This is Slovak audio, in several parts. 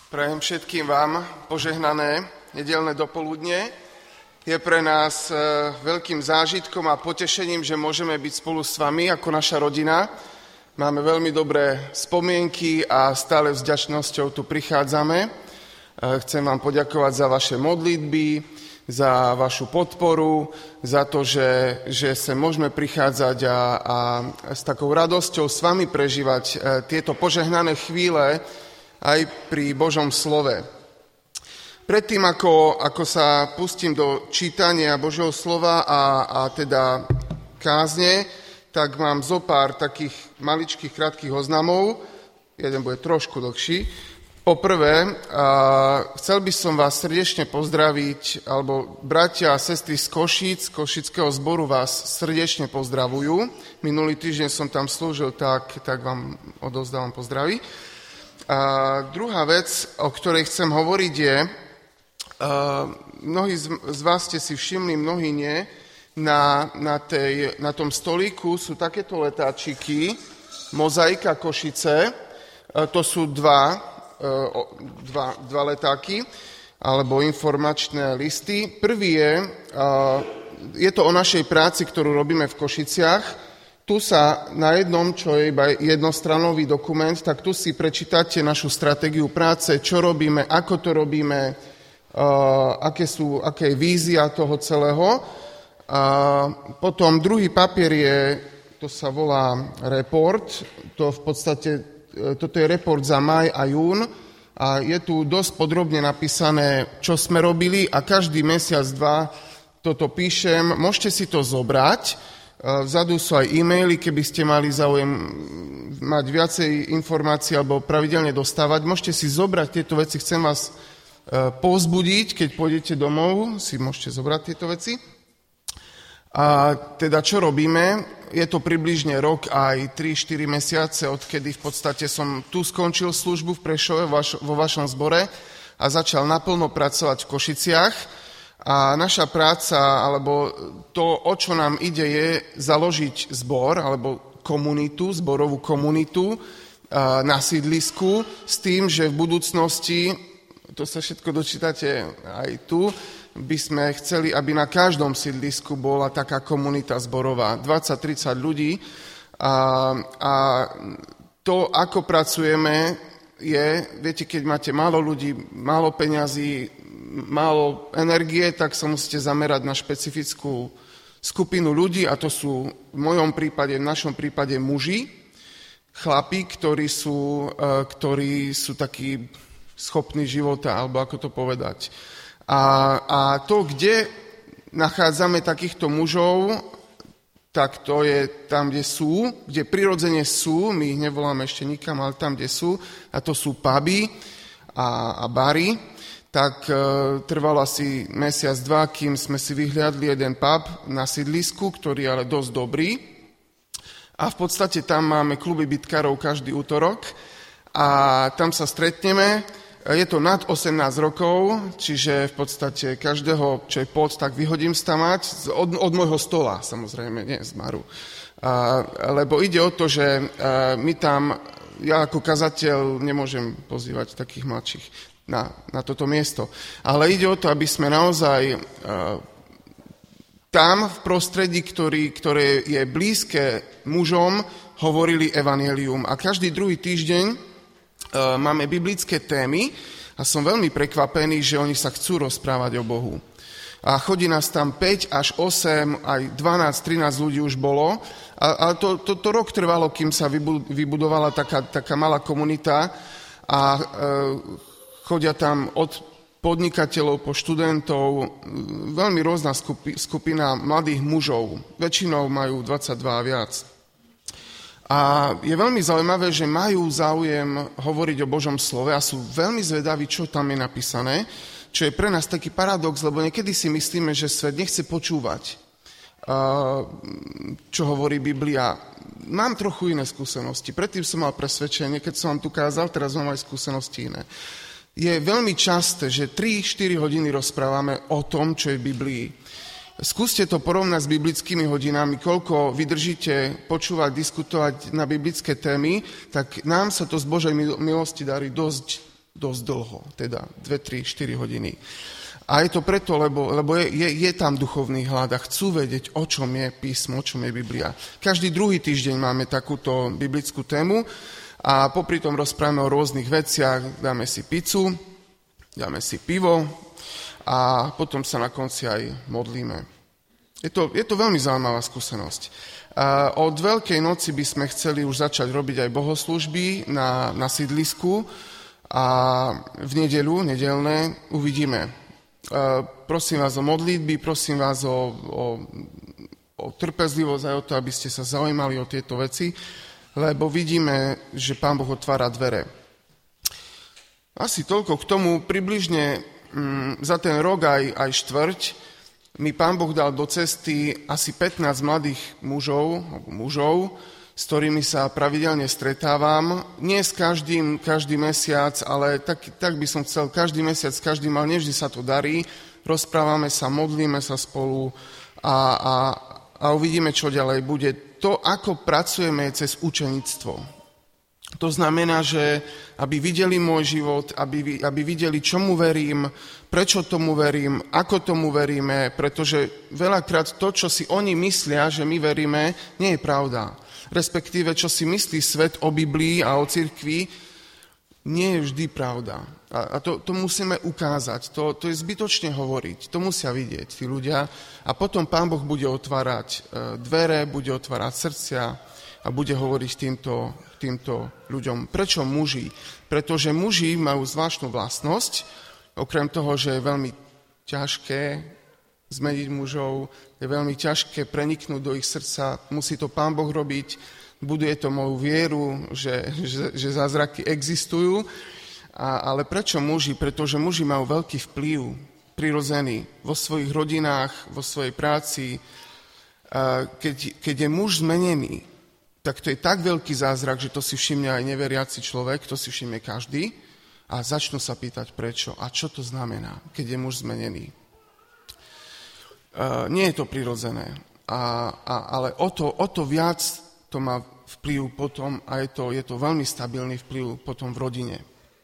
Prajem všetkým vám požehnané nedeľné dopoludne. Je pre nás veľkým zážitkom a potešením, že môžeme byť spolu s vami ako naša rodina. Máme veľmi dobré spomienky a stále vďačnosťou tu prichádzame. Chcem vám poďakovať za vaše modlitby, za vašu podporu, za to, že sa môžeme prichádzať a s takou radosťou s vami prežívať tieto požehnané chvíle aj pri Božom slove. Predtým, ako sa pustím do čítania Božieho slova a teda kázne, tak mám zo pár takých maličkých, krátkych oznamov. Jeden bude trošku dlhší. Poprvé, chcel by som vás srdečne pozdraviť, alebo bratia a sestry z Košíc, z Košického zboru vás srdečne pozdravujú. Minulý týždeň som tam slúžil, tak vám odovzdávam pozdravy. A druhá vec, o ktorej chcem hovoriť je, mnohí z vás ste si všimli, mnohí nie, na tom stolíku sú takéto letáčiky, Mozaika Košice, to sú dva letáky, alebo informačné listy. Prvý je to o našej práci, ktorú robíme v Košiciach. Tu sa na jednom, čo je iba jednostranový dokument, tak tu si prečítate našu stratégiu práce, čo robíme, ako to robíme, aká je vízia toho celého. A potom druhý papier to sa volá report, toto je report za maj a jún a je tu dosť podrobne napísané, čo sme robili a každý mesiac, dva toto píšem. Môžete si to zobrať, vzadu sú aj e-maily, keby ste mali záujem mať viacej informácií alebo pravidelne dostávať. Môžete si zobrať tieto veci, chcem vás povzbudiť, keď pôjdete domov, si môžete zobrať tieto veci. A teda čo robíme? Je to približne rok aj 3-4 mesiace, odkedy v podstate som tu skončil službu v Prešove vo vašom zbore a začal naplno pracovať v Košiciach. A naša práca, alebo to, o čo nám ide, je založiť zbor, alebo komunitu, zborovú komunitu na sídlisku s tým, že v budúcnosti, to sa všetko dočítate aj tu, by sme chceli, aby na každom sídlisku bola taká komunita zborová, 20-30 ľudí. A to, ako pracujeme, viete, keď máte málo ľudí, málo peňazí, málo energie, tak sa musíte zamerať na špecifickú skupinu ľudí, a to sú v našom prípade muži, chlapi, ktorí sú takí schopní života, alebo ako to povedať. A to, kde nachádzame takýchto mužov, tak to je tam, kde sú, kde prirodzene sú, my ich nevoláme ešte nikam, ale tam, kde sú, a to sú puby a bary. Tak trvalo asi mesiac, dva, kým sme si vyhliadli jeden pub na sídlisku, ktorý je ale dosť dobrý. A v podstate tam máme kluby bitkárov každý útorok a tam sa stretneme. Je to nad 18 rokov, čiže v podstate každého, čo je pod, tak vyhodím stamať od môjho stola, samozrejme, nie z baru. Lebo ide o to, že my tam, ja ako kazateľ nemôžem pozývať takých mladších na toto miesto. Ale ide o to, aby sme naozaj tam v prostredí, ktoré je blízke mužom, hovorili evanjelium. A každý druhý týždeň máme biblické témy a som veľmi prekvapený, že oni sa chcú rozprávať o Bohu. A chodí nás tam 5 až 8, aj 12, 13 ľudí už bolo. A to rok trvalo, kým sa vybudovala taká malá komunita a chodia tam od podnikateľov po študentov, veľmi rôzna skupina mladých mužov. Väčšinou majú 22 a viac. A je veľmi zaujímavé, že majú záujem hovoriť o Božom slove a sú veľmi zvedaví, čo tam je napísané, čo je pre nás taký paradox, lebo niekedy si myslíme, že svet nechce počúvať, čo hovorí Biblia. Mám trochu iné skúsenosti. Predtým som mal presvedčenie, keď som vám tu kázal, teraz mám aj skúsenosti iné. Je veľmi časté, že 3-4 hodiny rozprávame o tom, čo je v Biblii. Skúste to porovnať s biblickými hodinami, koľko vydržíte počúvať, diskutovať na biblické témy, tak nám sa to z Božej milosti darí dosť dosť dlho, teda 2, 3, 4 hodiny. A je to preto, lebo je tam duchovný hlad a chcú vedieť, o čom je písmo, o čom je Biblia. Každý druhý týždeň máme takúto biblickú tému a popri tom rozprávame o rôznych veciach, dáme si pizzu, dáme si pivo a potom sa na konci aj modlíme. Je to veľmi zaujímavá skúsenosť. Od Veľkej noci by sme chceli už začať robiť aj bohoslúžby na sídlisku a v nedeľné uvidíme. Prosím vás o modlitby, prosím vás o trpezlivosť aj o to, aby ste sa zaujímali o tieto veci, lebo vidíme, že Pán Boh otvára dvere. Asi toľko k tomu, približne za ten rok aj štvrť, mi Pán Boh dal do cesty asi 15 mladých mužov, s ktorými sa pravidelne stretávam. Nie s každý mesiac, ale tak by som chcel, každý mesiac, každý mal, nevždy sa to darí. Rozprávame sa, modlíme sa spolu a uvidíme, čo ďalej bude. To, ako pracujeme cez učenictvo. To znamená, že aby videli môj život, aby videli, čomu verím, prečo tomu verím, ako tomu veríme, pretože veľakrát to, čo si oni myslia, že my veríme, nie je pravda. Respektíve, čo si myslí svet o Biblii a o cirkvi, nie je vždy pravda. A to musíme ukázať, to je zbytočne hovoriť, to musia vidieť tí ľudia a potom Pán Boh bude otvárať dvere, bude otvárať srdcia a bude hovoriť týmto ľuďom. Prečo muži? Pretože muži majú zvláštnu vlastnosť, okrem toho, že je veľmi ťažké zmeniť mužov, je veľmi ťažké preniknúť do ich srdca, musí to Pán Boh robiť, buduje to moju vieru, že zázraky existujú. Ale prečo muži? Pretože muži majú veľký vplyv, prirodzený, vo svojich rodinách, vo svojej práci. Keď je muž zmenený, tak to je tak veľký zázrak, že to si všimne aj neveriaci človek, to si všimne každý a začnú sa pýtať prečo a čo to znamená, keď je muž zmenený. Nie je to prirodzené, ale o to viac to má vplyv potom a je to veľmi stabilný vplyv potom v rodine.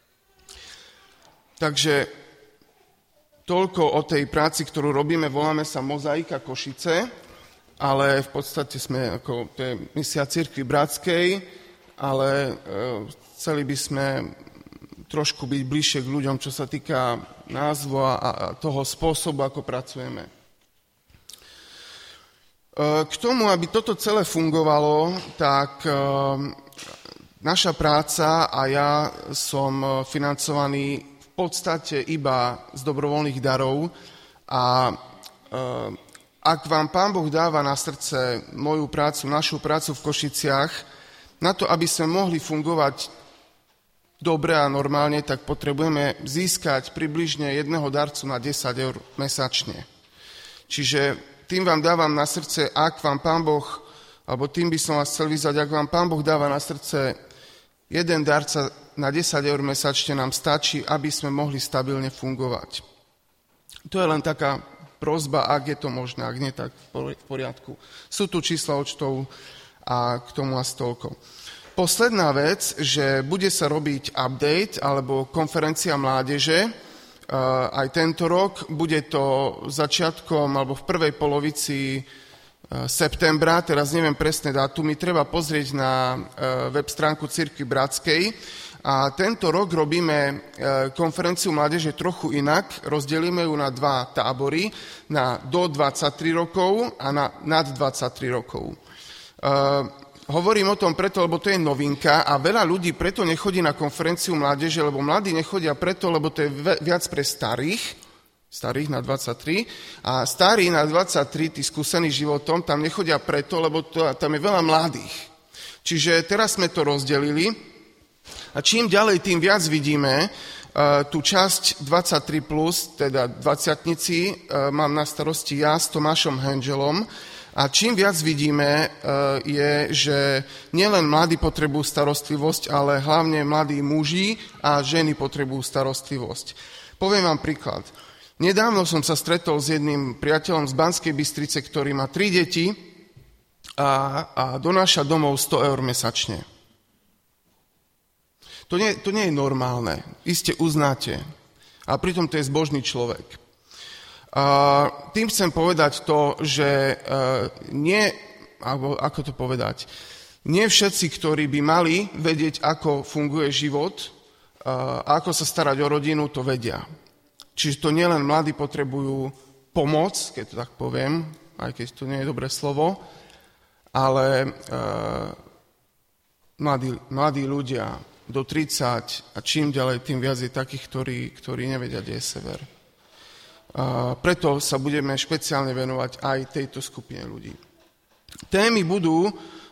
Takže toľko o tej práci, ktorú robíme, voláme sa Mozaika Košice, ale v podstate to je misia Cirkvi Bratskej, ale chceli by sme trošku byť bližšie k ľuďom, čo sa týka názvu a toho spôsobu, ako pracujeme. K tomu, aby toto celé fungovalo, tak naša práca a ja som financovaný v podstate iba z dobrovoľných darov a ak vám Pán Boh dáva na srdce moju prácu, našu prácu v Košiciach, na to, aby sme mohli fungovať dobre a normálne, tak potrebujeme získať približne jedného darcu na 10 eur mesačne. Čiže tým vám dávam na srdce, ak vám Pán Boh, alebo tým by som vás chcel vyzvať, ak vám Pán Boh dáva na srdce jeden darca na 10 eur mesačne, nám stačí, aby sme mohli stabilne fungovať. To je len taká prosba, ak je to možné, ak nie, tak v poriadku. Sú tu čísla účtov a k tomu asi toľko. Posledná vec, že bude sa robiť update alebo konferencia mládeže aj tento rok. Bude to začiatkom alebo v prvej polovici septembra, teraz neviem presné dátumy, treba pozrieť na web stránku Cirkvi Bratskej. A tento rok robíme konferenciu mládeže trochu inak. Rozdelíme ju na 2 tábory, na do 23 rokov a na nad 23 rokov. Hovorím o tom preto, lebo to je novinka a veľa ľudí preto nechodí na konferenciu mládeže, lebo mladí nechodia preto, lebo to je viac pre starých na 23 a starí na 23, tí skúsení životom, tam nechodia preto, lebo tam je veľa mladých. Čiže teraz sme to rozdelili. A čím ďalej, tým viac vidíme tú časť 23+, teda 20-tnici, mám na starosti ja s Tomášom Henželom. A čím viac vidíme, je, že nielen mladí potrebujú starostlivosť, ale hlavne mladí muži a ženy potrebujú starostlivosť. Poviem vám príklad. Nedávno som sa stretol s jedným priateľom z Banskej Bystrice, ktorý má 3 deti a donáša domov 100 eur mesačne. To nie je normálne. Iste uznáte. A pritom to je zbožný človek. Tým chcem povedať to, že ako to povedať, nie všetci, ktorí by mali vedieť, ako funguje život a ako sa starať o rodinu, to vedia. Čiže to nielen mladí potrebujú pomoc, keď to tak poviem, aj keď to nie je dobré slovo, ale mladí ľudia do 30 a čím ďalej, tým viac je takých, ktorí nevedia, kde je sever. Preto sa budeme špeciálne venovať aj tejto skupine ľudí. Témy budú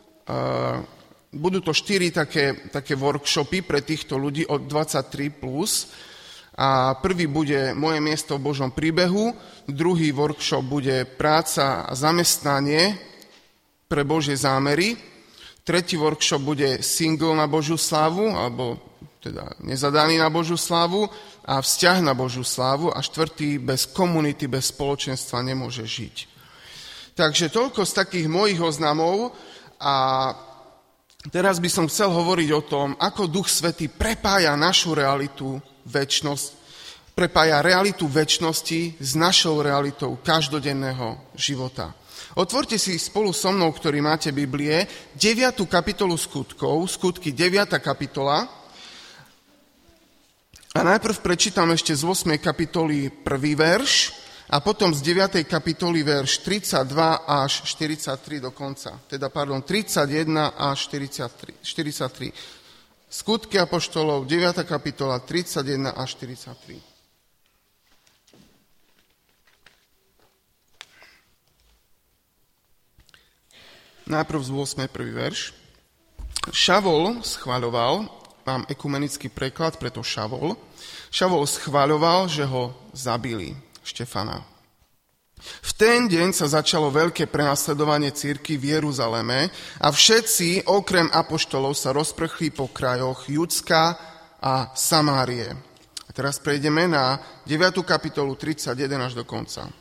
to 4 také workshopy pre týchto ľudí od 23+. A prvý bude Moje miesto v Božom príbehu, druhý workshop bude Práca a zamestnanie pre Božie zámery, tretí workshop bude Single na Božiu slávu, alebo teda nezadaný na Božiu slávu a Vzťah na Božiu slávu a štvrtý Bez komunity, bez spoločenstva nemôže žiť. Takže toľko z takých mojich oznamov a teraz by som chcel hovoriť o tom, ako Duch Svätý prepája našu realitu prepája realitu večnosti s našou realitou každodenného života. Otvorte si spolu so mnou, ktorí máte Biblie, 9. kapitolu Skutkov, Skutky 9. kapitola. A najprv prečítam ešte z 8. kapitoly 1. verš a potom z 9. kapitoly verš 32 až 43 do konca. 31 až 43. Skutky apoštolov, 9. kapitola, 31 až 43. Najprv z 8. prvý verš. Šavol schvaľoval, mám ekumenický preklad, preto Šavol schvaľoval, že ho zabili, Štefana. V ten deň sa začalo veľké prenasledovanie cirkvi v Jeruzaleme a všetci, okrem apoštolov, sa rozprchli po krajoch Judska a Samárie. A teraz prejdeme na 9. kapitolu 31 až do konca.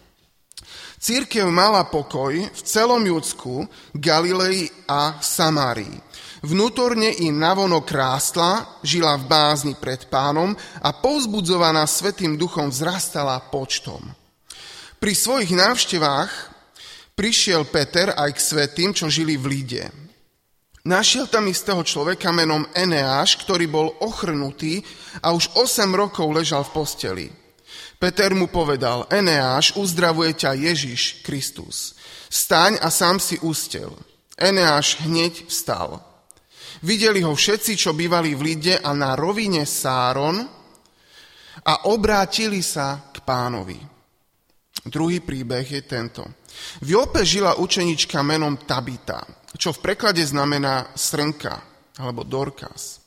Cirkev mala pokoj v celom Judsku, Galilei a Samárii. Vnútorne i navonok rástla, žila v bázni pred Pánom a povzbudzovaná Svätým Duchom vzrastala počtom. Pri svojich návštevách prišiel Peter aj k svätým, čo žili v Líde. Našiel tam istého človeka menom Eneáš, ktorý bol ochrnutý a už 8 rokov ležal v posteli. Peter mu povedal, Eneáš, uzdravuje ťa Ježiš Kristus. Staň a sám si ustel. Eneáš hneď vstal. Videli ho všetci, čo bývali v Líde a na rovine Sáron a obrátili sa k Pánovi. Druhý príbeh je tento. V Jope žila učenička menom Tabita, čo v preklade znamená srnka alebo Dorkas.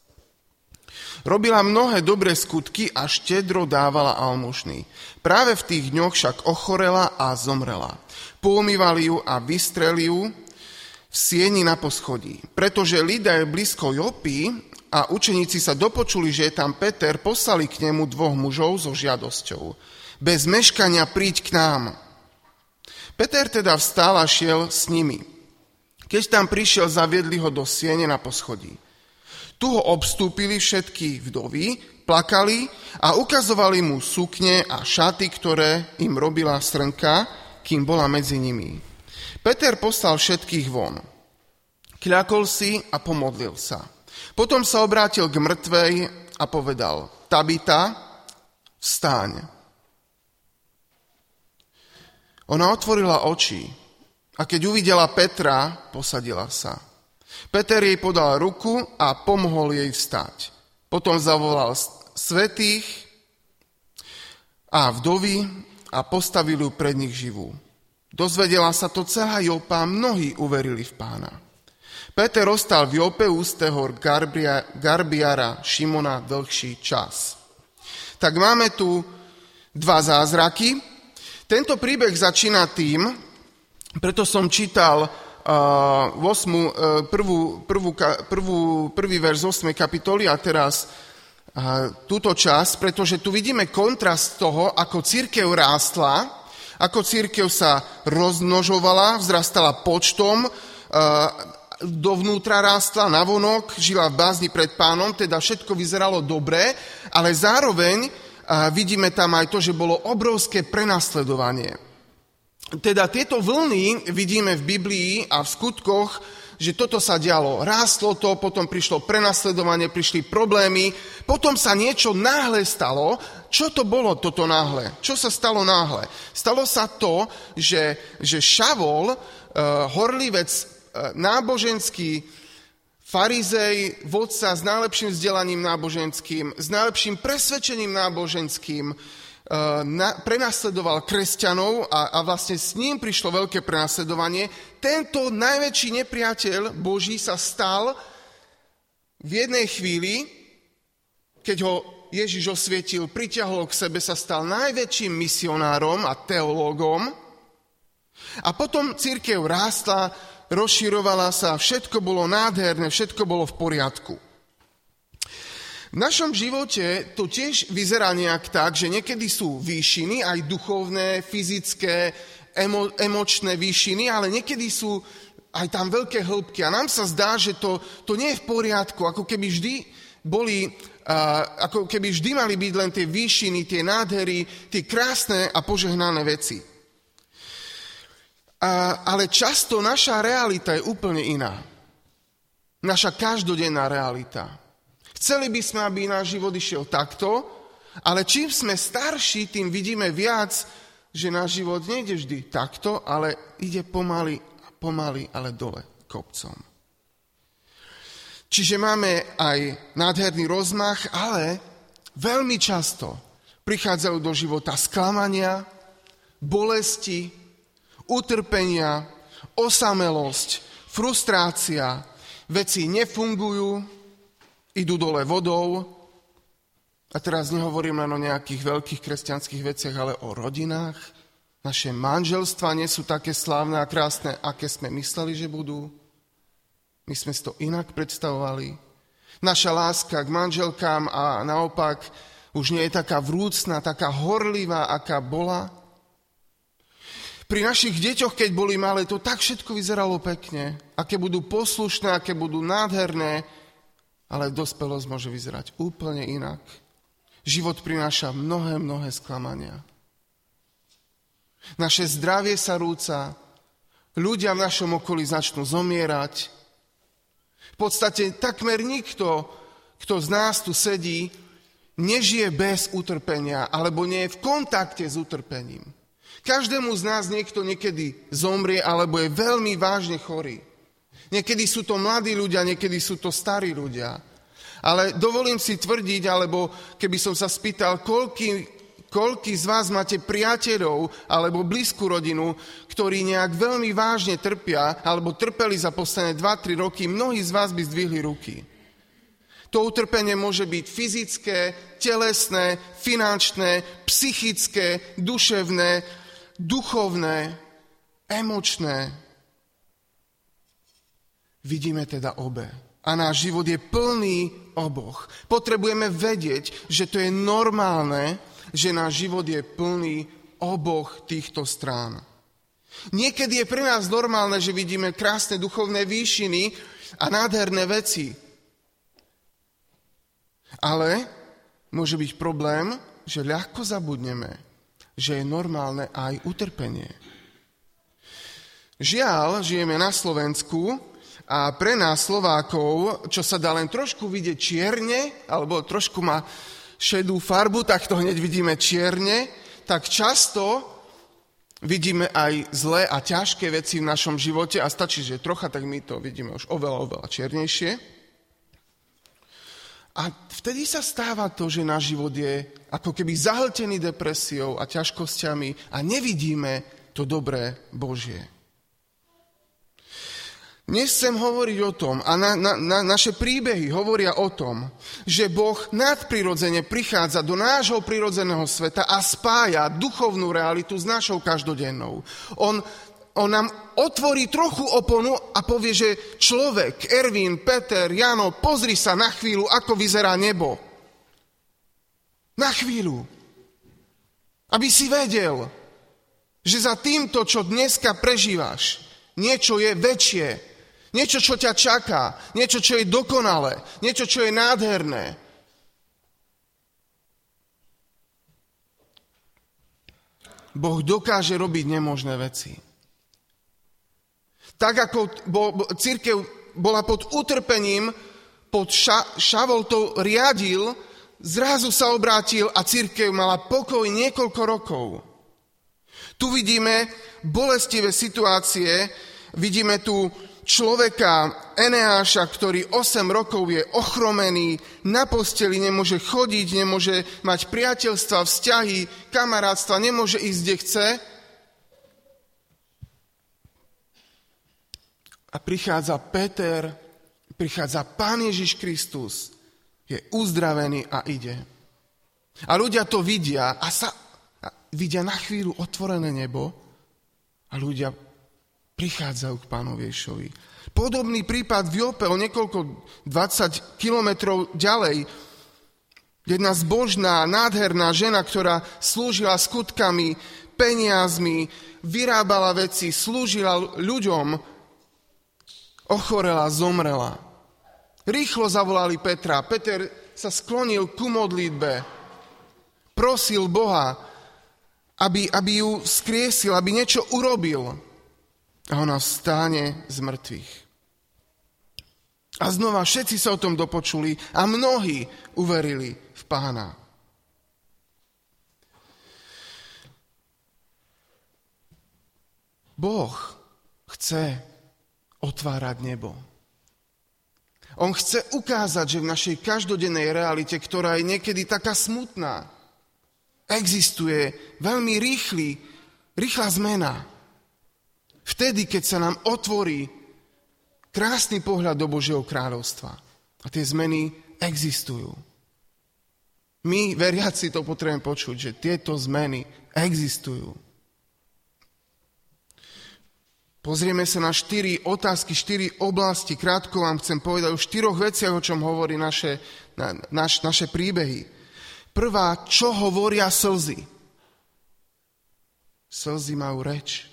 Robila mnohé dobré skutky a štedro dávala almužny. Práve v tých dňoch však ochorela a zomrela. Poumývali ju a vystreli ju v sieni na poschodí. Pretože Lida je blízko Jopy a učeníci sa dopočuli, že je tam Peter, poslali k nemu 2 mužov so žiadosťou. Bez meškania príď k nám. Peter teda vstal a šiel s nimi. Keď tam prišiel, zaviedli ho do siene na poschodí. Tu ho obstúpili všetky vdovy, plakali a ukazovali mu sukne a šaty, ktoré im robila srnka, kým bola medzi nimi. Peter poslal všetkých von. Kľakol si a pomodlil sa. Potom sa obrátil k mŕtvej a povedal, Tabita, vstaň. Ona otvorila oči a keď uvidela Petra, posadila sa. Peter jej podal ruku a pomohol jej vstať. Potom zavolal svätých a vdovy a postavil ju pred nich živú. Dozvedela sa to celá Jopa, mnohí uverili v Pána. Peter ostal v Jope ústého garbiara Šimona dlhší čas. Tak máme tu 2 zázraky. Tento príbeh začína tým, preto som čítal prvý verš z 8. kapitoly a teraz túto časť, pretože tu vidíme kontrast toho, ako cirkev rástla, ako cirkev sa rozmnožovala, vzrastala počtom, dovnútra rástla, navonok, žila v bázni pred Pánom, teda všetko vyzeralo dobre, ale zároveň vidíme tam aj to, že bolo obrovské prenasledovanie. Teda tieto vlny vidíme v Biblii a v skutkoch, že toto sa dialo. Rástlo to, potom prišlo prenasledovanie, prišli problémy, potom sa niečo náhle stalo. Čo to bolo toto náhle? Čo sa stalo náhle? Stalo sa to, že Šavol, horlivec, náboženský farizej, vodca s najlepším vzdelaním náboženským, s najlepším presvedčením náboženským, prenasledoval kresťanov a vlastne s ním prišlo veľké prenasledovanie. Tento najväčší nepriateľ Boží sa stal v jednej chvíli, keď ho Ježiš osvietil, priťahol k sebe, sa stal najväčším misionárom a teológom. A potom cirkev rástla, rozširovala sa, všetko bolo nádherné, všetko bolo v poriadku. V našom živote to tiež vyzerá nejak tak, že niekedy sú výšiny, aj duchovné, fyzické, emočné výšiny, ale niekedy sú aj tam veľké hĺbky. A nám sa zdá, že to nie je v poriadku, ako keby vždy mali byť len tie výšiny, tie nádhery, tie krásne a požehnané veci. Ale často naša realita je úplne iná. Naša každodenná realita. Chceli by sme, aby náš život išiel takto, ale čím sme starší, tým vidíme viac, že náš život nejde vždy takto, ale ide pomaly, ale dole kopcom. Čiže máme aj nádherný rozmach, ale veľmi často prichádzajú do života sklamania, bolesti, utrpenia, osamelosť, frustrácia, veci nefungujú, idú dole vodou. A teraz nehovorím len o nejakých veľkých kresťanských veciach, ale o rodinách. Naše manželstvá nie sú také slávne a krásne, aké sme mysleli, že budú. My sme si to inak predstavovali. Naša láska k manželkám a naopak už nie je taká vrúcna, taká horlivá, aká bola. Pri našich deťoch, keď boli malé, to tak všetko vyzeralo pekne. Aké budú poslušné, aké budú nádherné, ale dospelosť môže vyzerať úplne inak. Život prináša mnohé sklamania. Naše zdravie sa rúca, ľudia v našom okolí začnú zomierať. V podstate takmer nikto, kto z nás tu sedí, nežije bez utrpenia, alebo nie je v kontakte s utrpením. Každému z nás niekto niekedy zomrie, alebo je veľmi vážne chorý. Niekedy sú to mladí ľudia, niekedy sú to starí ľudia. Ale dovolím si tvrdiť, alebo keby som sa spýtal, koľký z vás máte priateľov alebo blízku rodinu, ktorí nejak veľmi vážne trpia, alebo trpeli za posledné 2-3 roky, mnohí z vás by zdvihli ruky. To utrpenie môže byť fyzické, telesné, finančné, psychické, duševné, duchovné, emočné. Vidíme teda obe. A náš život je plný oboch. Potrebujeme vedieť, že to je normálne, že náš život je plný oboch týchto strán. Niekedy je pre nás normálne, že vidíme krásne duchovné výšiny a nádherné veci. Ale môže byť problém, že ľahko zabudneme, že je normálne aj utrpenie. Žiaľ, žijeme na Slovensku a pre nás Slovákov, čo sa dá len trošku vidieť čierne, alebo trošku má šedú farbu, tak to hneď vidíme čierne, tak často vidíme aj zlé a ťažké veci v našom živote a stačí, že trocha, tak my to vidíme už oveľa čiernejšie. A vtedy sa stáva to, že náš život je ako keby zahltený depresiou a ťažkosťami a nevidíme to dobré Božie. Dnes chcem hovoriť o tom, a naše príbehy hovoria o tom, že Boh nadprirodzene prichádza do nášho prirodzeného sveta a spája duchovnú realitu s našou každodennou. On nám otvorí trochu oponu a povie, že človek, Ervin, Peter, Jano, pozri sa na chvíľu, ako vyzerá nebo. Na chvíľu. Aby si vedel, že za týmto, čo dneska prežívaš, niečo je väčšie. Niečo, čo ťa čaká. Niečo, čo je dokonalé. Niečo, čo je nádherné. Boh dokáže robiť nemožné veci. Tak ako cirkev bola pod utrpením, pod Šavol to riadil, zrazu sa obrátil a cirkev mala pokoj niekoľko rokov. Tu vidíme bolestivé situácie, vidíme tu človeka Eneáša, ktorý 8 rokov je ochromený, na posteli nemôže chodiť, nemôže mať priateľstva, vzťahy, kamarátstva, nemôže ísť, kde chce. A prichádza Peter, prichádza Pán Ježiš Kristus, je uzdravený a ide. A ľudia to vidia a vidia na chvíľu otvorené nebo a ľudia prichádzajú k Pánovi Ježišovi. Podobný prípad v Jope, o niekoľko 20 kilometrov ďalej. Jedna zbožná, nádherná žena, ktorá slúžila skutkami, peniazmi, vyrábala veci, slúžila ľuďom, ochorela, zomrela. Rýchlo zavolali Petra. Peter sa sklonil ku modlitbe. Prosil Boha, aby ju skriesil, aby niečo urobil. A ona vstáne z mŕtvych. A znova všetci sa o tom dopočuli a mnohí uverili v Pána. Boh chce otvárať nebo. On chce ukázať, že v našej každodennej realite, ktorá je niekedy taká smutná, existuje veľmi rýchla zmena. Vtedy, keď sa nám otvorí krásny pohľad do Božieho kráľovstva. A tie zmeny existujú. My, veriaci, to potrebujeme počuť, že tieto zmeny existujú. Pozrieme sa na 4 otázky, 4 oblasti. Krátko vám chcem povedať o 4 veciach, o čom hovorí naše príbehy. Prvá, čo hovoria slzy? Slzy majú reč.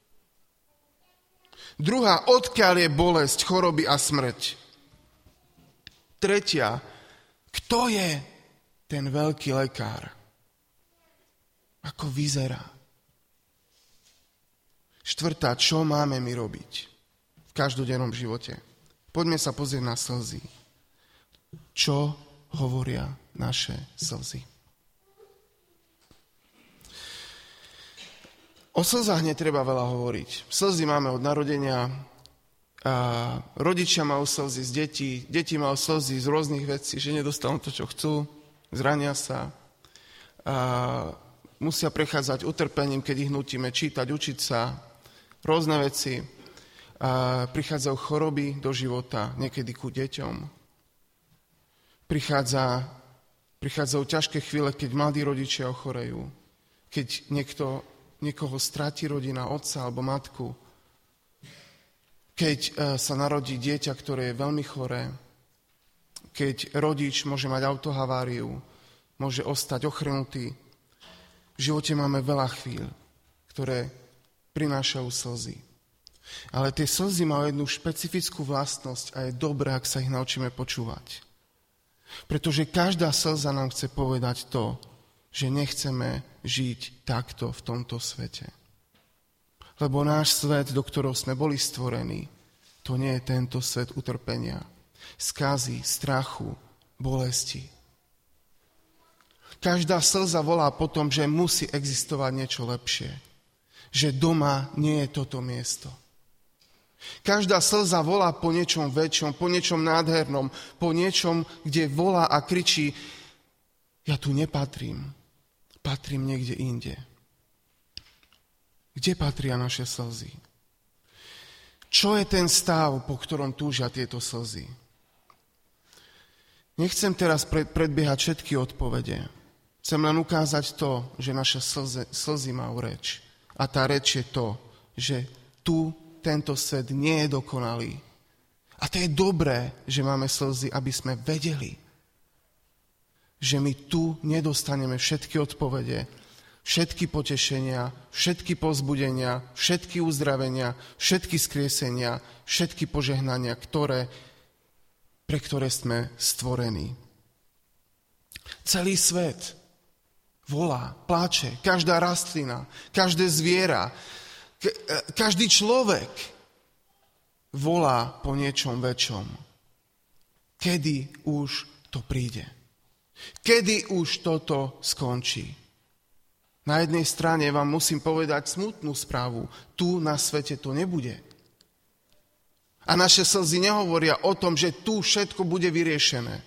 Druhá, odkiaľ je bolesť, choroby a smrť. Tretia, kto je ten veľký lekár? Ako vyzerá? Štvrtá, čo máme my robiť v každodennom živote? Poďme sa pozrieť na slzy. Čo hovoria naše slzy? O slzách netreba veľa hovoriť. Slzy máme od narodenia, a rodičia majú slzy z detí, deti majú slzy z rôznych vecí, že nedostanú to, čo chcú, zrania sa, a musia prechádzať utrpením, keď ich nutíme čítať, učiť sa, rôzne veci. A prichádzajú choroby do života, niekedy ku deťom. Prichádzajú ťažké chvíle, keď mladí rodičia ochorejú, keď niekoho stratí rodina, otca alebo matku, keď sa narodí dieťa, ktoré je veľmi choré, keď rodič môže mať autohaváriu, môže ostať ochrnutý. V živote máme veľa chvíľ, ktoré prinášajú slzy. Ale tie slzy majú jednu špecifickú vlastnosť a je dobré, ak sa ich naučíme počúvať. Pretože každá slza nám chce povedať to, že nechceme žiť takto v tomto svete. Lebo náš svet, do ktorého sme boli stvorení, to nie je tento svet utrpenia, skazy, strachu, bolesti. Každá slza volá po tom, že musí existovať niečo lepšie. Že doma nie je toto miesto. Každá slza volá po niečom väčšom, po niečom nádhernom, po niečom, kde volá a kričí: ja tu nepatrím, patrím niekde inde. Kde patria naše slzy? Čo je ten stav, po ktorom túžia tieto slzy? Nechcem teraz predbiehať všetky odpovede. Chcem len ukázať to, že naše slzy majú reč. A tá reč je to, že tento svet nie je dokonalý. A to je dobré, že máme slzy, aby sme vedeli, že my tu nedostaneme všetky odpovede, všetky potešenia, všetky povzbudenia, všetky uzdravenia, všetky skriesenia, všetky požehnania, pre ktoré sme stvorení. Celý svet volá, pláče, každá rastlina, každé zviera, každý človek volá po niečom väčšom. Kedy už to príde? Kedy už toto skončí? Na jednej strane vám musím povedať smutnú správu. Tu na svete to nebude. A naše slzy nehovoria o tom, že tu všetko bude vyriešené.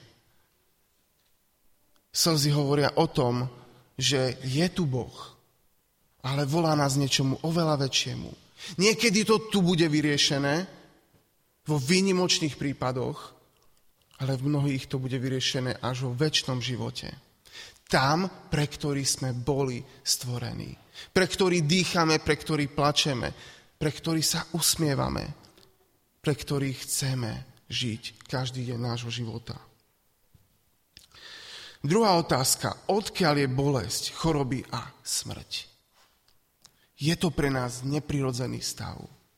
Slzy hovoria o tom, že je tu Boh, ale volá nás niečomu oveľa väčšiemu. Niekedy to tu bude vyriešené, vo výnimočných prípadoch, ale v mnohých to bude vyriešené až vo večnom živote. Tam, pre ktorý sme boli stvorení. Pre ktorý dýchame, pre ktorý plačeme, pre ktorý sa usmievame, pre ktorý chceme žiť každý deň nášho života. Druhá otázka. Odkiaľ je bolesť, choroby a smrť? Je to pre nás neprirodzený stav.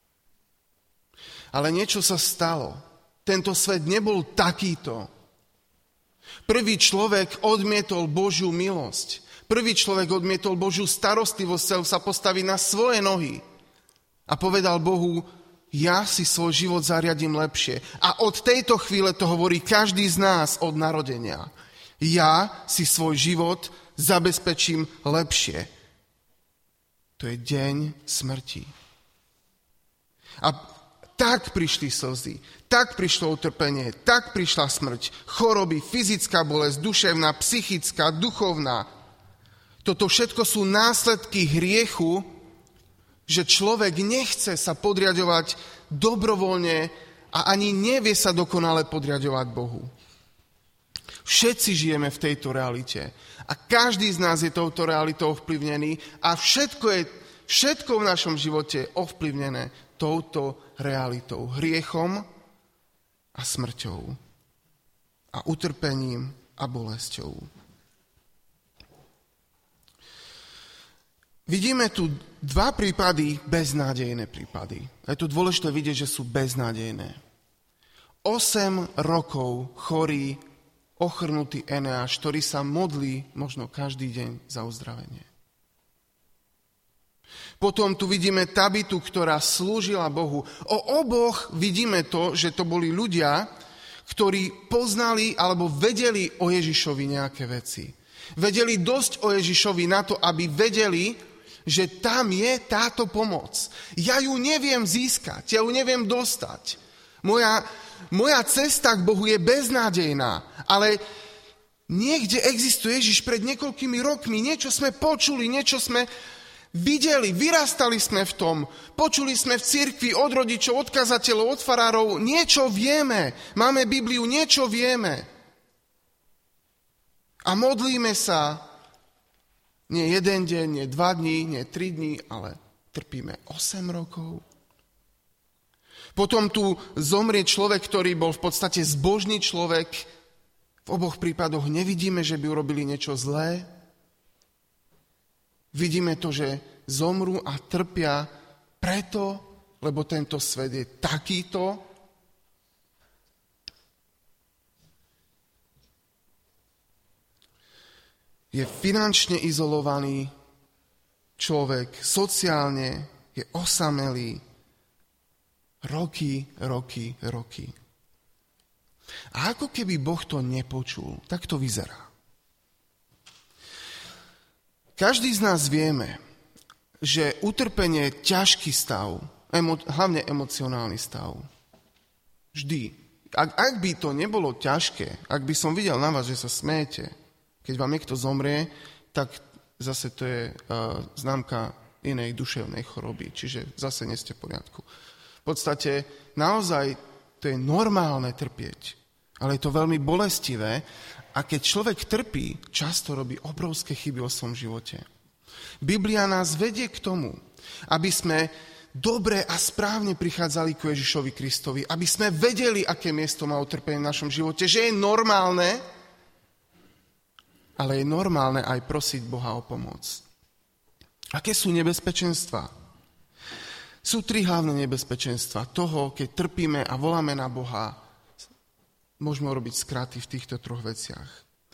Ale niečo sa stalo. Tento svet nebol takýto. Prvý človek odmietol Božiu milosť. Prvý človek odmietol Božiu starostlivosť, chcel sa postaviť na svoje nohy. A povedal Bohu, ja si svoj život zariadím lepšie. A od tejto chvíle to hovorí každý z nás od narodenia. Ja si svoj život zabezpečím lepšie. To je deň smrti. A tak prišli slzy, tak prišlo utrpenie, tak prišla smrť, choroby, fyzická bolesť, duševná, psychická, duchovná. Toto všetko sú následky hriechu, že človek nechce sa podriaďovať dobrovoľne a ani nevie sa dokonale podriaďovať Bohu. Všetci žijeme v tejto realite a každý z nás je touto realitou ovplyvnený a všetko v našom živote je ovplyvnené touto realitou, hriechom a smrťou a utrpením a bolesťou. Vidíme tu dva prípady, beznádejné prípady. A je tu dôležité vidieť, že sú beznádejné. 8 rokov chorý, ochrnutý Eneáš, ktorý sa modlí možno každý deň za uzdravenie. Potom tu vidíme Tabitu, ktorá slúžila Bohu. O oboch vidíme to, že to boli ľudia, ktorí poznali alebo vedeli o Ježišovi nejaké veci. Vedeli dosť o Ježišovi na to, aby vedeli, že tam je táto pomoc. Ja ju neviem získať, ja ju neviem dostať. Moja cesta k Bohu je beznádejná, ale niekde existuje Ježiš pred niekoľkými rokmi. Niečo sme počuli, niečo sme videli, vyrastali sme v tom. Počuli sme v cirkvi od rodičov, od kazateľov, od farárov. Niečo vieme, máme Bibliu, niečo vieme. A modlíme sa nie 1 deň, nie 2 dní, nie 3 dní, ale trpíme 8 rokov. Potom tu zomrie človek, ktorý bol v podstate zbožný človek. V oboch prípadoch nevidíme, že by urobili niečo zlé. Vidíme to, že zomrú a trpia preto, lebo tento svet je takýto. Je finančne izolovaný človek, sociálne je osamelý. Roky. A ako keby Boh to nepočul, tak to vyzerá. Každý z nás vieme, že utrpenie je ťažký stav, hlavne emocionálny stav. Vždy. Ak by to nebolo ťažké, ak by som videl na vás, že sa smiete, keď vám niekto zomrie, tak zase to je známka inej duševnej choroby, čiže zase nie ste v poriadku. V podstate naozaj to je normálne trpieť, ale je to veľmi bolestivé a keď človek trpí, často robí obrovské chyby o svojom živote. Biblia nás vedie k tomu, aby sme dobre a správne prichádzali ku Ježišovi Kristovi, aby sme vedeli, aké miesto má utrpenie v našom živote, že je normálne, ale je normálne aj prosiť Boha o pomoc. Aké sú nebezpečenstvá? Sú 3 hlavné nebezpečenstva toho, keď trpíme a voláme na Boha. Môžeme robiť skraty v týchto 3 veciach.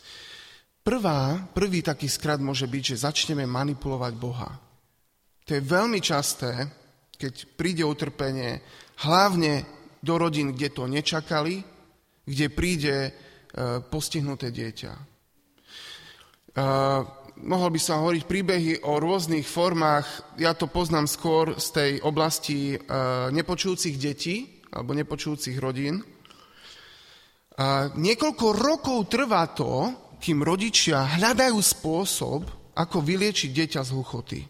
Prvý taký skrat môže byť, že začneme manipulovať Boha. To je veľmi časté, keď príde utrpenie, hlavne do rodín, kde to nečakali, kde príde postihnuté dieťa. Mohol by som hovoriť príbehy o rôznych formách, ja to poznám skôr z tej oblasti nepočujúcich detí alebo nepočujúcich rodín. Niekoľko rokov trvá to, kým rodičia hľadajú spôsob, ako vyliečiť dieťa z hluchoty.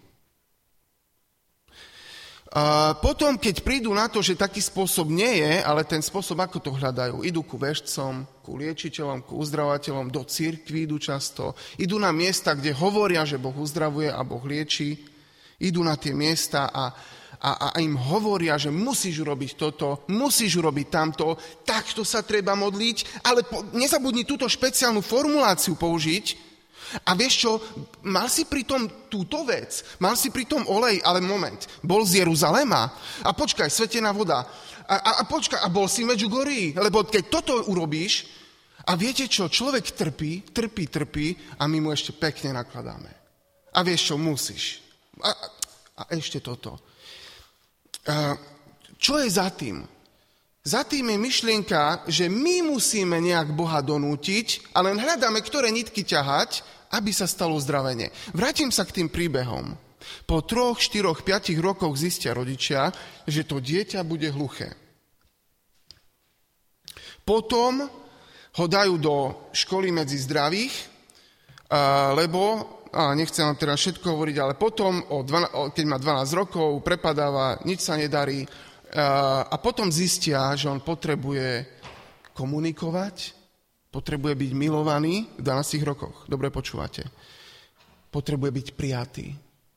Potom, keď prídu na to, že taký spôsob nie je, ale ten spôsob, ako to hľadajú, idú ku vešcom, ku liečiteľom, ku uzdravovateľom, do cirkvi idú často, idú na miesta, kde hovoria, že Boh uzdravuje a Boh lieči, idú na tie miesta a im hovoria, že musíš urobiť toto, musíš urobiť tamto, takto sa treba modliť, ale nezabudni túto špeciálnu formuláciu použiť. A vieš čo, mal si pri tom túto vec, mal si pri tom olej, ale moment, bol z Jeruzalema a počkaj, svetená voda a počkaj, a bol si v Medžugorí, lebo keď toto urobíš a viete čo, človek trpí a my mu ešte pekne nakladáme. A vieš čo, musíš. A ešte toto. Čo je za tým? Za tým je myšlienka, že my musíme nejak Boha donútiť a len hľadáme, ktoré nitky ťahať, aby sa stalo uzdravenie. Vrátim sa k tým príbehom. Po 3, 4, 5 rokoch zistia rodičia, že to dieťa bude hluché. Potom ho dajú do školy medzi zdravých, lebo, nechcem vám teraz všetko hovoriť, ale potom, keď má 12 rokov, prepadáva, nič sa nedarí, a potom zistia, že on potrebuje komunikovať, potrebuje byť milovaný v 12 rokoch. Dobre počúvate. Potrebuje byť prijatý.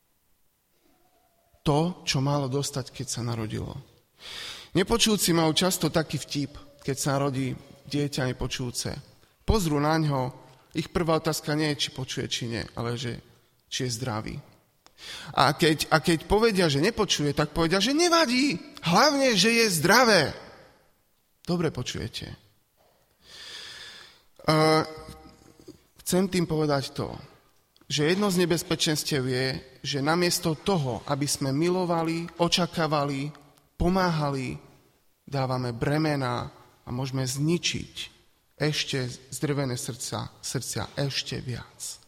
To, čo malo dostať, keď sa narodilo. Nepočujúci majú často taký vtip, keď sa narodí dieťa nepočujúce. Pozrú na ňo, ich prvá otázka nie je, či počuje, či nie, ale že či je zdravý. A keď povedia, že nepočuje, tak povedia, že nevadí. Hlavne, že je zdravé. Dobre počujete. Chcem tým povedať to, že jedno z nebezpečenstiev je, že namiesto toho, aby sme milovali, očakávali, pomáhali, dávame bremená a môžeme zničiť ešte zdrvené srdcia ešte viac.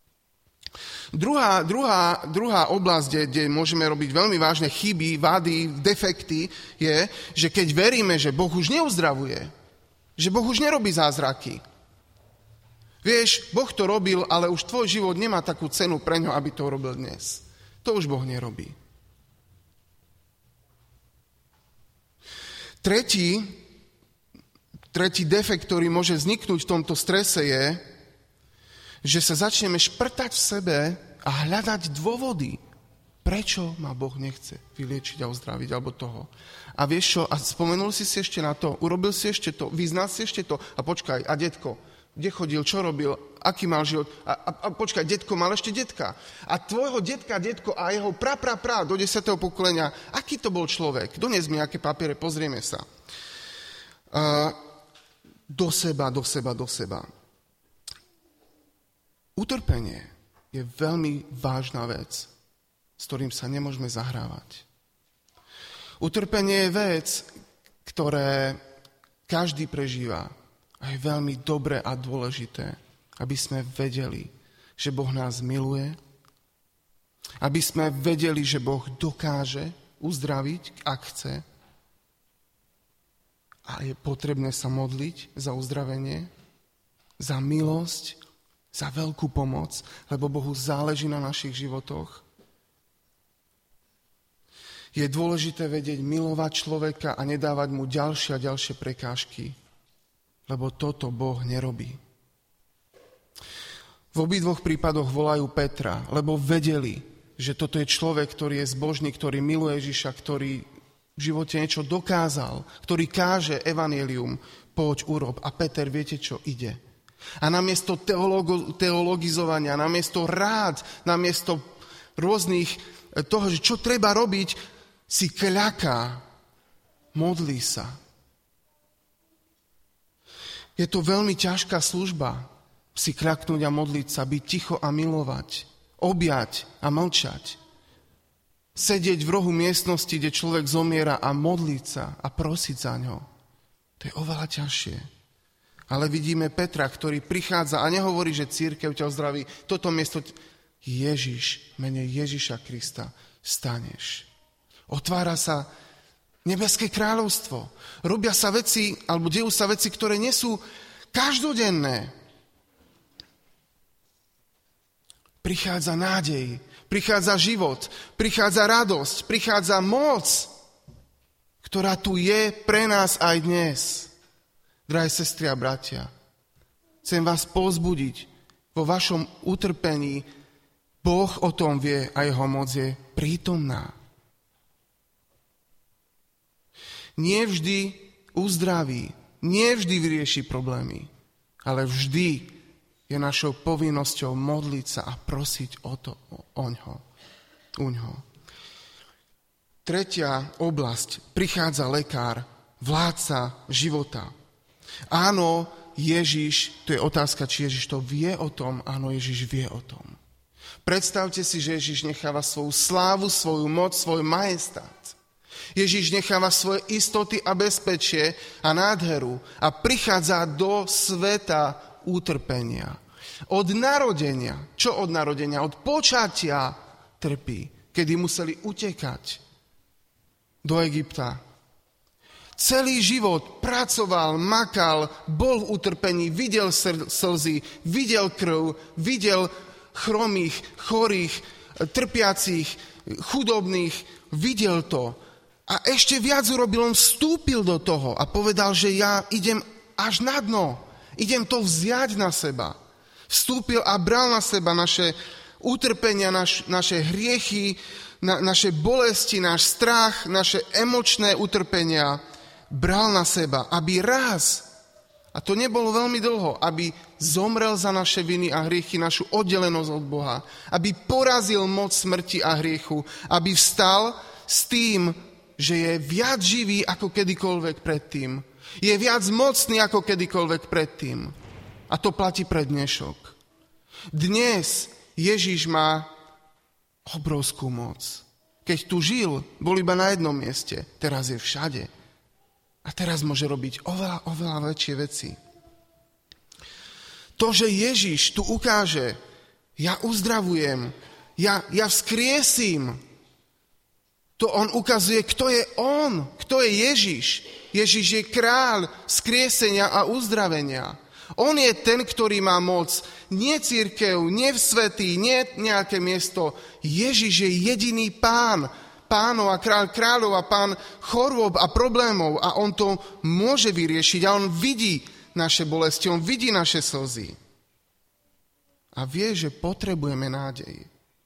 Druhá oblasť, kde môžeme robiť veľmi vážne chyby, vady, defekty, je, že keď veríme, že Boh už neuzdravuje, že Boh už nerobí zázraky. Vieš, Boh to robil, ale už tvoj život nemá takú cenu pre ňo, aby to robil dnes. To už Boh nerobí. Tretí defekt, ktorý môže vzniknúť v tomto strese je, že sa začneme šprtať v sebe a hľadať dôvody, prečo ma Boh nechce vyliečiť a uzdraviť, alebo toho. A vieš čo, a spomenul si ešte na to, urobil si ešte to, vyznal si ešte to, a počkaj, a detko, kde chodil, čo robil, aký mal život, a počkaj, detko mal ešte detka. A tvojho detko a jeho pra do 10. pokolenia, aký to bol človek? Dones mi aké papiere, pozrieme sa. Do seba. Utrpenie je veľmi vážna vec, s ktorým sa nemôžeme zahrávať. Utrpenie je vec, ktoré každý prežíva. A je veľmi dobré a dôležité, aby sme vedeli, že Boh nás miluje, aby sme vedeli, že Boh dokáže uzdraviť, ak chce. A je potrebné sa modliť za uzdravenie, za milosť, za veľkú pomoc, lebo Bohu záleží na našich životoch. Je dôležité vedieť milovať človeka a nedávať mu ďalšie a ďalšie prekážky, lebo toto Boh nerobí. V obidvoch prípadoch volajú Petra, lebo vedeli, že toto je človek, ktorý je zbožný, ktorý miluje Ježiša, ktorý v živote niečo dokázal, ktorý káže evanjelium, poď urob. A Peter, viete čo, ide. A namiesto teologizovania, namiesto rád, namiesto rôznych toho, že čo treba robiť, si kľaká, modlí sa. Je to veľmi ťažká služba, si kľaknúť a modliť sa, byť ticho a milovať, objať a mlčať. Sedieť v rohu miestnosti, kde človek zomiera a modliť sa a prosiť za ňo. To je oveľa ťažšie. Ale vidíme Petra, ktorý prichádza a nehovorí, že cirkev ťa ozdraví. Toto miesto, Ježiš, mene Ježiša Krista, staneš. Otvára sa nebeské kráľovstvo. Robia sa veci, alebo dejú sa veci, ktoré nie sú každodenné. Prichádza nádej, prichádza život, prichádza radosť, prichádza moc, ktorá tu je pre nás aj dnes. Drahé sestry a bratia, chcem vás povzbudiť vo vašom utrpení. Boh o tom vie a jeho moc je prítomná. Nie vždy uzdraví, nie vždy vyrieši problémy, ale vždy je našou povinnosťou modliť sa a prosiť o ňo. Tretia oblasť. Prichádza lekár, vládca života. Áno, Ježiš, to je otázka, či Ježiš to vie o tom. Áno, Ježiš vie o tom. Predstavte si, že Ježiš necháva svoju slávu, svoju moc, svoj majestát. Ježiš necháva svoje istoty a bezpečie a nádheru a prichádza do sveta utrpenia. Od narodenia, čo od narodenia? Od počatia trpí, kedy museli utekať do Egypta. Celý život pracoval, makal, bol v utrpení, videl slzy, videl krv, videl chromých, chorých, trpiacich, chudobných, videl to. A ešte viac urobil, on vstúpil do toho a povedal, že ja idem až na dno, idem to vziať na seba. Vstúpil a bral na seba naše utrpenia, naše hriechy, naše bolesti, náš strach, naše emočné utrpenia. Bral na seba, aby raz, a to nebolo veľmi dlho, aby zomrel za naše viny a hriechy, našu oddelenosť od Boha, aby porazil moc smrti a hriechu, aby vstal s tým, že je viac živý ako kedykoľvek predtým. Je viac mocný ako kedykoľvek predtým. A to platí pre dnešok. Dnes Ježiš má obrovskú moc. Keď tu žil, bol iba na jednom mieste, teraz je všade. A teraz môže robiť oveľa väčšie veci. To, že Ježiš tu ukáže, ja uzdravujem, ja vzkriesím, to on ukazuje, kto je on, kto je Ježiš. Ježiš je kráľ vzkriesenia a uzdravenia. On je ten, ktorý má moc. Nie cirkev, nie svätý, nie nejaké miesto. Ježiš je jediný pán. Pánov a kráľov a pán chorôb a problémov a on to môže vyriešiť a on vidí naše bolesti, on vidí naše slzy. A vie, že potrebujeme nádej.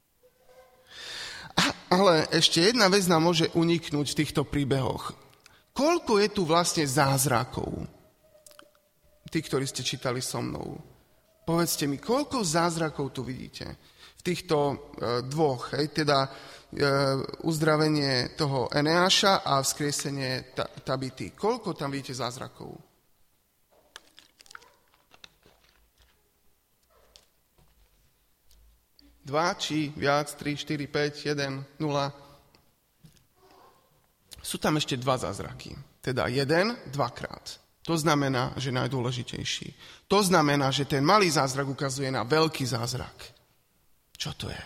Ale ešte jedna vec nám môže uniknúť v týchto príbehoch. Koľko je tu vlastne zázrakov? Tí, ktorí ste čítali so mnou. Povedzte mi, koľko zázrakov tu vidíte? V týchto dvoch, teda uzdravenie toho Eneáša a vzkriesenie Tabity. Koľko tam vidíte zázrakov? Dva, či viac, 3, 4, 5, 1, 0. Sú tam ešte dva zázraky. Teda jeden, dvakrát. To znamená, že najdôležitejší. To znamená, že ten malý zázrak ukazuje na veľký zázrak. Čo to je?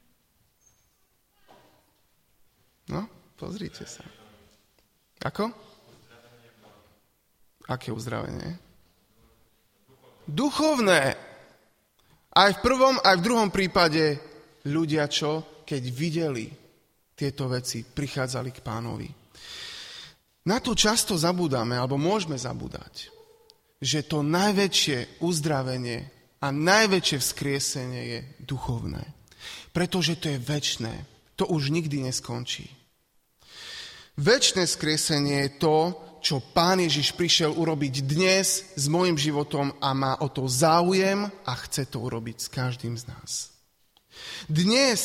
No, pozrite sa. Ako? Aké uzdravenie? Duchovné. Aj v prvom, aj v druhom prípade ľudia, čo? Keď videli tieto veci, prichádzali k Pánovi. Na to často zabúdame, alebo môžeme zabúdať, že to najväčšie uzdravenie a najväčšie vzkriesenie je duchovné. Pretože to je večné. To už nikdy neskončí. Večné vzkriesenie je to, čo Pán Ježiš prišiel urobiť dnes s mojim životom a má o to záujem a chce to urobiť s každým z nás. Dnes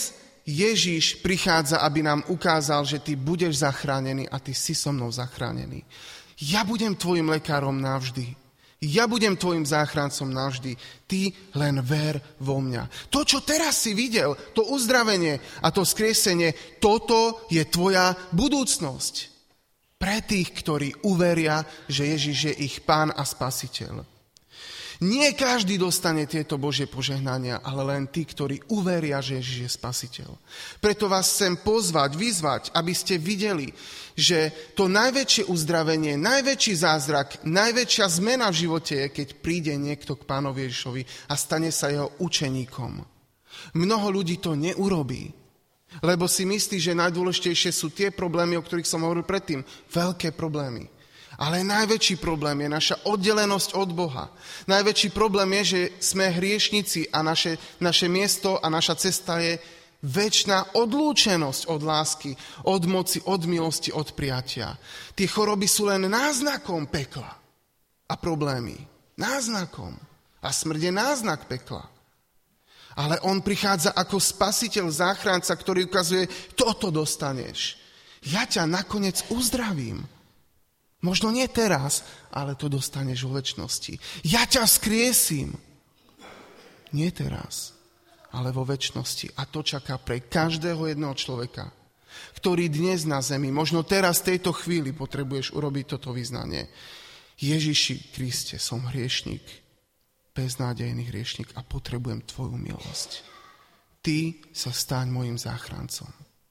Ježiš prichádza, aby nám ukázal, že ty budeš zachránený a ty si so mnou zachránený. Ja budem tvojim lekárom navždy. Ja budem tvojim záchrancom navždy. Ty len ver vo mňa. To, čo teraz si videl, to uzdravenie a to skriesenie, toto je tvoja budúcnosť. Pre tých, ktorí uveria, že Ježiš je ich Pán a Spasiteľ. Nie každý dostane tieto Božie požehnania, ale len tí, ktorí uveria, že Ježiš je Spasiteľ. Preto vás chcem pozvať, vyzvať, aby ste videli, že to najväčšie uzdravenie, najväčší zázrak, najväčšia zmena v živote je, keď príde niekto k Pánovi Ježišovi a stane sa jeho učeníkom. Mnoho ľudí to neurobí, lebo si myslí, že najdôležitejšie sú tie problémy, o ktorých som hovoril predtým. Veľké problémy. Ale najväčší problém je naša oddelenosť od Boha. Najväčší problém je, že sme hriešnici a naše miesto a naša cesta je večná odlúčenosť od lásky, od moci, od milosti, od prijatia. Tie choroby sú len náznakom pekla a problémy. Náznakom. A smrť je náznak pekla. Ale on prichádza ako spasiteľ, záchranca, ktorý ukazuje, toto dostaneš. Ja ťa nakoniec uzdravím. Možno nie teraz, ale to dostaneš vo večnosti. Ja ťa skriesím. Nie teraz, ale vo večnosti. A to čaká pre každého jedného človeka, ktorý dnes na zemi, možno teraz v tejto chvíli potrebuješ urobiť toto vyznanie. Ježiši Kriste, som hriešnik. Beznádejný hriešnik a potrebujem tvoju milosť. Ty sa staň mojim záchrancom.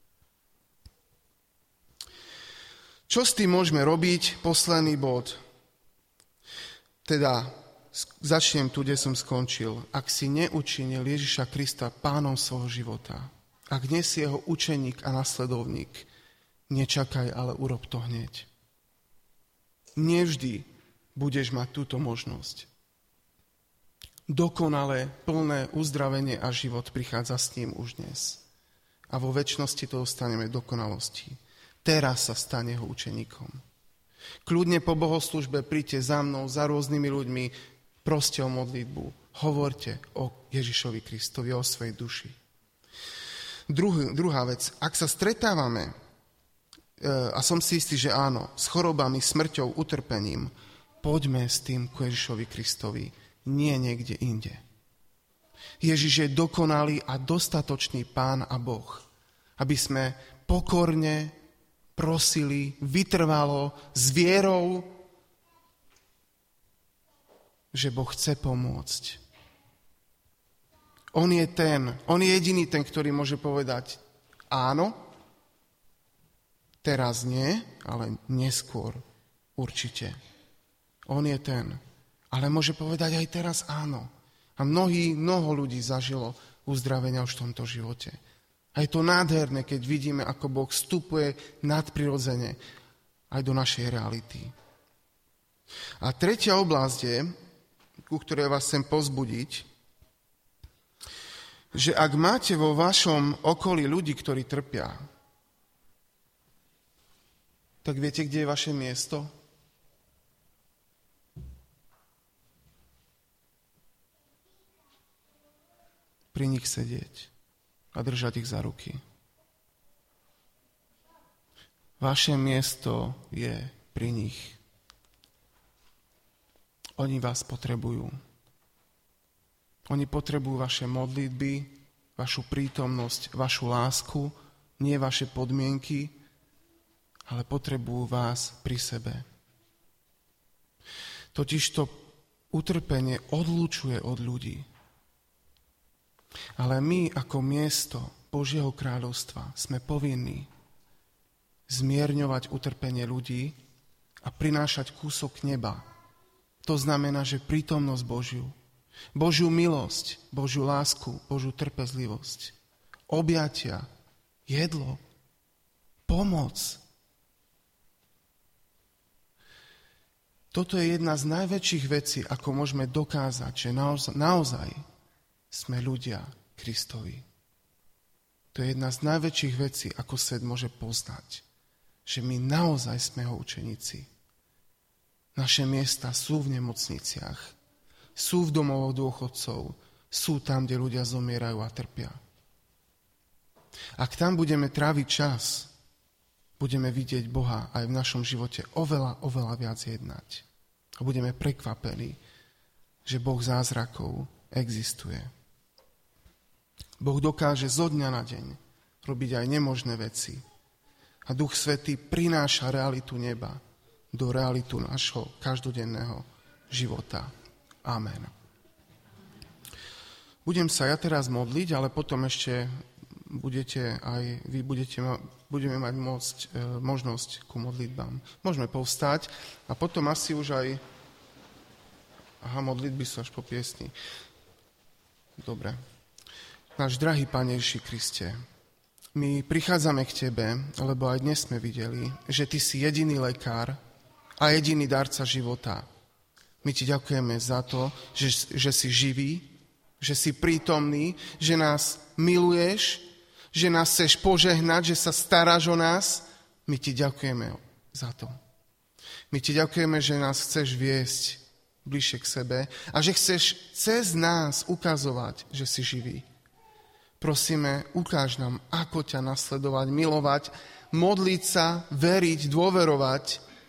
Čo s tým môžeme robiť? Posledný bod. Teda začnem tu, kde som skončil. Ak si neučinil Ježiša Krista pánom svojho života, ak nie si jeho učeník a nasledovník, nečakaj, ale urob to hneď. Nevždy budeš mať túto možnosť. Dokonalé, plné uzdravenie a život prichádza s ním už dnes. A vo večnosti to dostaneme dokonalosti. Teraz sa stane jeho učeníkom. Kľudne po bohoslúžbe príďte za mnou, za rôznymi ľuďmi, proste o modlitbu. Hovorte o Ježišovi Kristovi, o svojej duši. Druhá vec, ak sa stretávame, a som si istý, že áno, s chorobami, smrťou, utrpením, poďme s tým ku Ježišovi Kristovi, nie niekde inde. Ježiš je dokonalý a dostatočný Pán a Boh, aby sme pokorne prosili, vytrvalo, s vierou, že Boh chce pomôcť. On je jediný ten, ktorý môže povedať áno, teraz nie, ale neskôr určite. On je ten. Ale môže povedať aj teraz áno. A mnoho ľudí zažilo uzdravenia už v tomto živote. A je to nádherné, keď vidíme, ako Boh vstupuje nadprirodzene aj do našej reality. A tretia oblasť je, ku ktorej vás chcem povzbudiť, že ak máte vo vašom okolí ľudí, ktorí trpia, tak viete, kde je vaše miesto? Pri nich sedieť a držať ich za ruky. Vaše miesto je pri nich. Oni vás potrebujú. Oni potrebujú vaše modlitby, vašu prítomnosť, vašu lásku, nie vaše podmienky, ale potrebujú vás pri sebe. Totižto utrpenie odlučuje od ľudí. Ale my ako miesto Božieho kráľovstva sme povinní zmierňovať utrpenie ľudí a prinášať kúsok neba. To znamená, že prítomnosť Božiu milosť, Božiu lásku, Božiu trpezlivosť, objatia, jedlo, pomoc. Toto je jedna z najväčších vecí, ako môžeme dokázať, že naozaj sme ľudia Kristovi. To je jedna z najväčších vecí, ako svet môže poznať, že my naozaj sme ho učeníci. Naše miesta sú v nemocniciach, sú v domovoch dôchodcov, sú tam, kde ľudia zomierajú a trpia. Ak tam budeme tráviť čas, budeme vidieť Boha aj v našom živote oveľa, oveľa viac jednať. A budeme prekvapení, že Boh zázrakov existuje. Boh dokáže zo dňa na deň robiť aj nemožné veci. A Duch Svätý prináša realitu neba do realitu nášho každodenného života. Amen. Budem sa ja teraz modliť, ale potom ešte budeme mať možnosť ku modlitbám. Môžeme povstať a potom asi už aj modlitby sú až po piesni. Dobre. Náš drahý Pane Ježiši Kriste, my prichádzame k Tebe, lebo aj dnes sme videli, že Ty si jediný lekár a jediný darca života. My Ti ďakujeme za to, že si živý, že si prítomný, že nás miluješ, že nás chceš požehnať, že sa staráš o nás. My Ti ďakujeme za to. My Ti ďakujeme, že nás chceš viesť bližšie k sebe a že chceš cez nás ukazovať, že si živý. Prosíme, ukáž nám, ako ťa nasledovať, milovať, modliť sa, veriť, dôverovať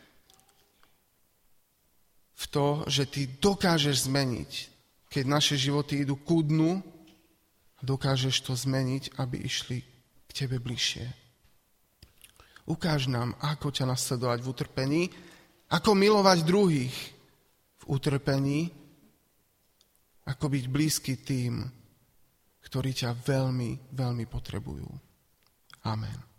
v to, že Ty dokážeš zmeniť, keď naše životy idú ku dnu, dokážeš to zmeniť, aby išli k Tebe bližšie. Ukáž nám, ako ťa nasledovať v utrpení, ako milovať druhých v utrpení, ako byť blízky tým, ktorí ťa veľmi, veľmi potrebujú. Amen.